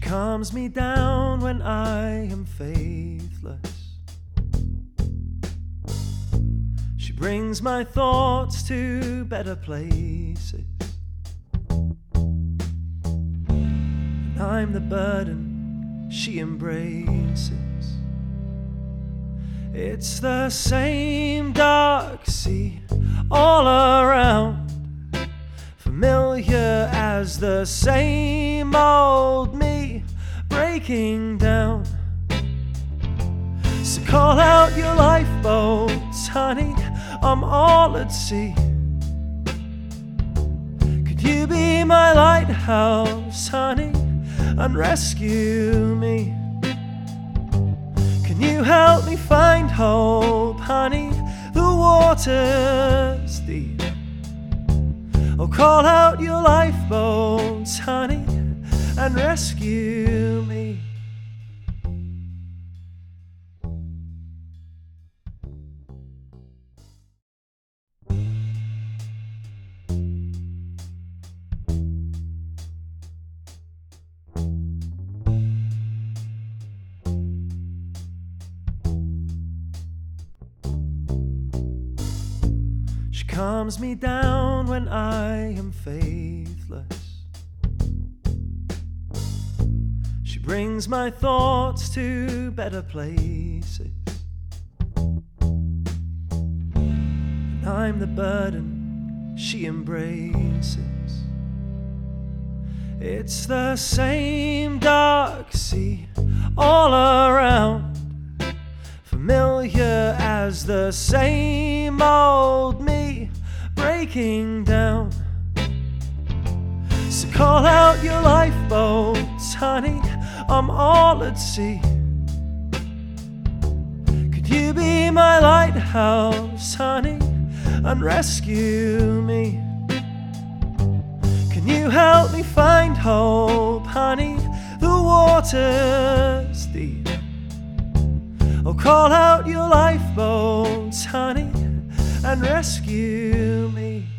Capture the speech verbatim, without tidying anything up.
calms me down when I am faithless. She brings my thoughts to better places. And I'm the burden she embraces. It's the same dark sea all around, familiar as the same old me breaking down. So call out your lifeboats, honey, I'm all at sea. Could you be my lighthouse, honey, and rescue me? Can you help me find hope, honey? The water's deep. Oh, call out your lifeboats, honey, and rescue me. She calms me down when I am faithless. She brings my thoughts to better places. And I'm the burden she embraces. It's the same dark sea all around, familiar as the same old me breaking down. So call out your lifeboats, honey, I'm all at sea. Could you be my lighthouse, honey, and rescue me? Can you help me find hope, honey? The water's deep. Oh, call out your lifeboats, honey, and rescue me.